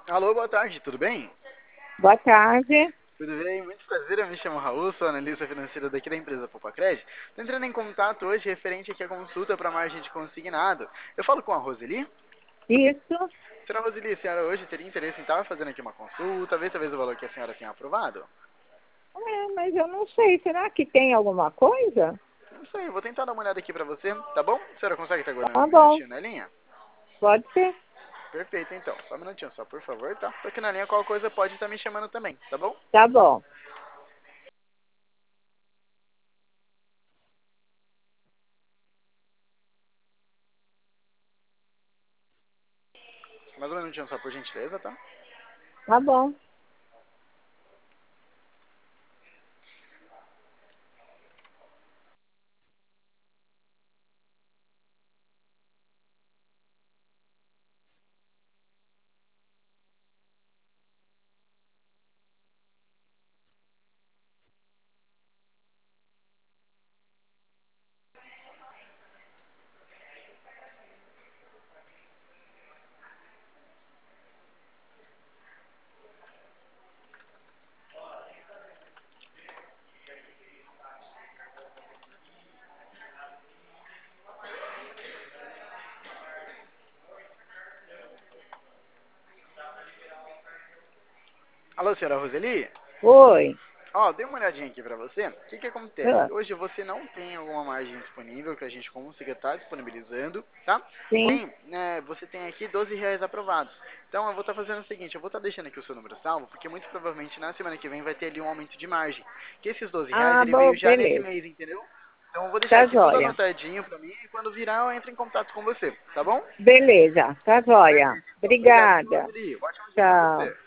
Alô, boa tarde, tudo bem? Boa tarde. Tudo bem? Muito prazer, eu me chamo Raul, sou analista financeiro daqui da empresa Popacred. Estou entrando em contato hoje referente aqui à consulta para margem de consignado. Eu falo com a Roseli? Isso. Será Roseli, a senhora hoje teria interesse em estar fazendo aqui uma consulta, ver talvez o valor que a senhora tenha aprovado? Mas eu não sei. Será que tem alguma coisa? Não sei, eu vou tentar dar uma olhada aqui para você, tá bom? A senhora consegue estar aguardando Tá um bom. minutinho na linha? Pode ser. Perfeito, então. Só um minutinho, só por favor, tá? Tô aqui na linha, qual coisa pode estar me chamando também, tá bom? Tá bom. Mais um minutinho só por gentileza, tá? Tá bom. Alô, senhora Roseli? Oi. Ó, dei uma olhadinha aqui pra você. O que que acontece? Ah, Hoje você não tem alguma margem disponível que a gente consiga estar disponibilizando, tá? sim. Porém, né, você tem aqui R$ 12 aprovados. Então eu vou estar fazendo o seguinte, eu vou estar deixando aqui o seu número salvo, porque muito provavelmente na semana que vem vai ter ali um aumento de margem. Que esses R$ 12 Ah, ele bom. veio já nesse Beleza. mês, entendeu? Então eu vou deixar Tá aqui tudo joia. anotadinho pra mim e quando virar eu entro em contato com você, tá bom? Beleza. Tá joia. Perfeito, então. Obrigado, Obrigada. Roseli. Ótimo dia pra Tchau. você.